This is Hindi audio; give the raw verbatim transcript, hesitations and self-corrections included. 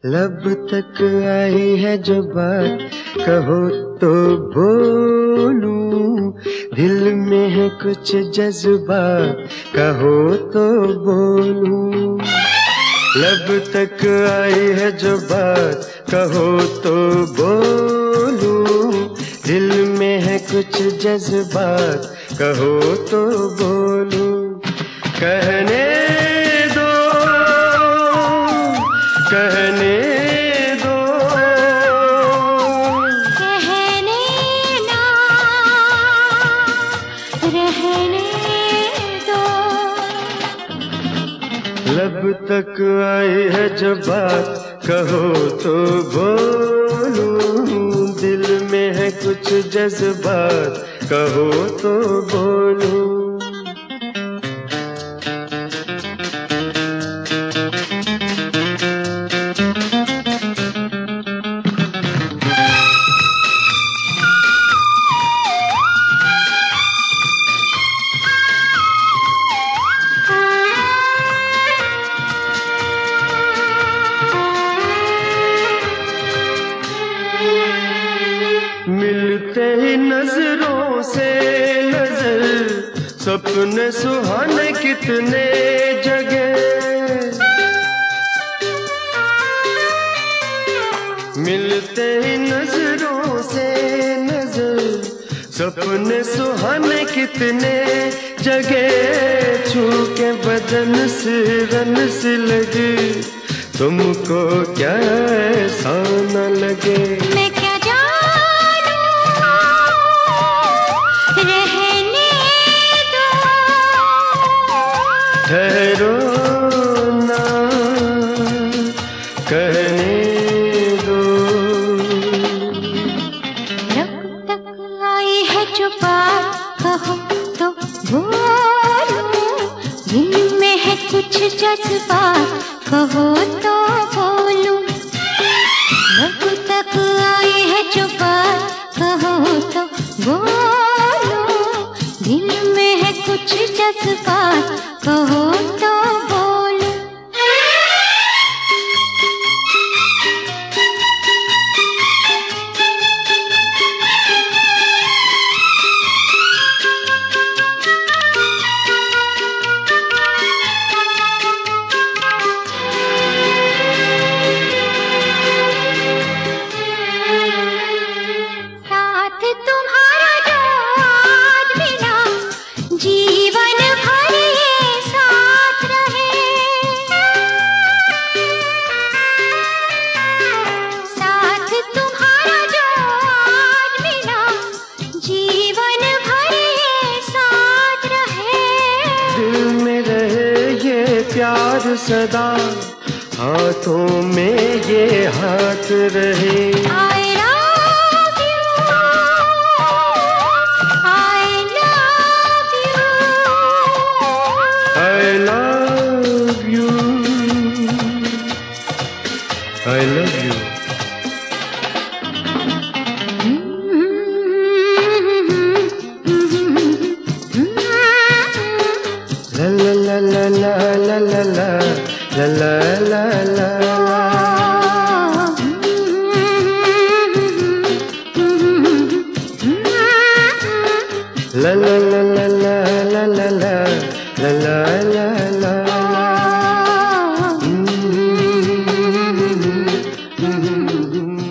लब तक आई है जो बात कहो तो बोलूं, दिल में है कुछ जज्बात कहो तो बोलूं। लब तक आई है जो बात कहो तो बोलूं, दिल में है कुछ जज्बात कहो तो बोलूं। कहने दो कहने दो कहने ना रहने दो। लब तक आई है जो बात कहो तो बोलूं, दिल में है कुछ जज्बात कहो तो बोलूं। मिलते ही नजरों से नजर, सपने सुहाने कितने जगह। मिलते ही नजरों से नजर, सपने सुहाने कितने जगह। छू के बदन से रन से लगे, तुमको क्या ऐसा न लगे। मैं क्या जानूं, रहने दो। ठहरो ना कहने दो। लब तक आई है जो बात कहो तो बोलूं, दिल में है कुछ जज्बात कहो तो बोलूं। लब तक आई है जो बात कहो तो बोलूं, दिल में है कुछ जज्बात कहो तो बोलूं। साथ तुम्हारा जो आज मिला, जीवन भर ये साथ रहे। साथ तुम्हारा जो आज मिला, जीवन भर ये साथ रहे। दिल में रहे ये प्यार सदा, हाथों में ये हाथ रहे। I love you, I love you, I love you, I love you। La la la la la la la la la la la la। La la la la la la la la la la la la।